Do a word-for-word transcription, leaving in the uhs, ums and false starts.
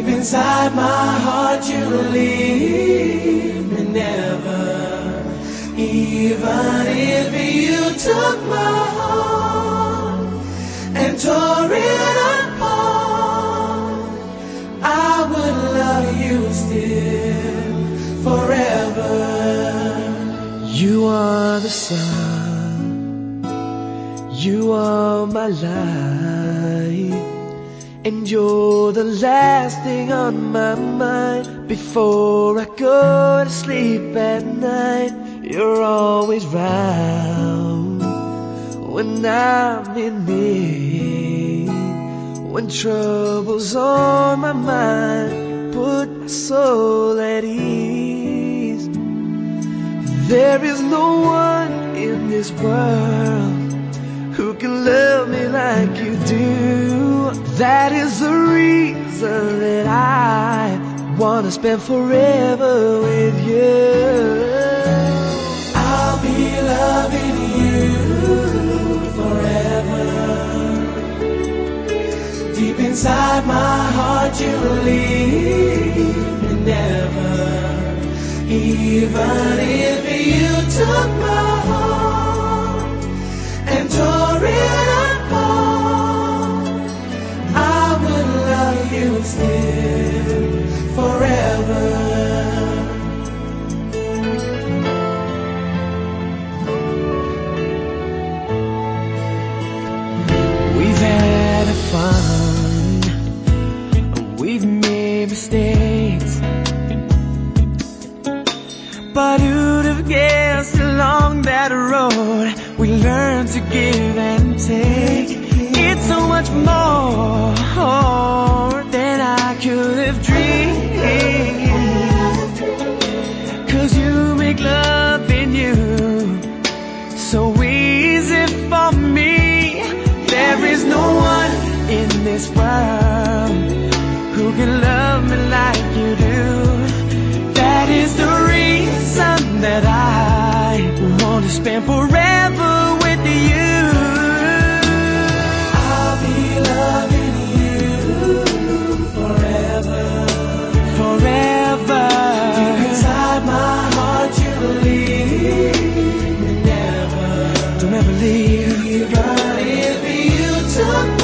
Deep inside my heart you leave me never. Even if you took my heart and tore it apart, I would love you still forever. You are the sun, you are my life, and you're the last thing on my mind. Before I go to sleep at night, you're always round when I'm in need. When trouble's on my mind, put my soul at ease. There is no one in this world who can love me like you do. That is the reason that I wanna spend forever with you. I'll be loving you forever. Deep inside my heart you leave me never. Even if you took my heart and tore it apart, I would love you still forever. We've had fun, we've made mistakes, but who'd have guessed along that road we learn to give and take. It's so much more than I could have dreamed. 'Cause you make loving you so easy for me. There is no one in this world who can love me like you do. That is the reason that I want to spend forever with you. I'll be loving you forever. Forever. Deep inside my heart you leave me never. Don't ever leave. Even if you took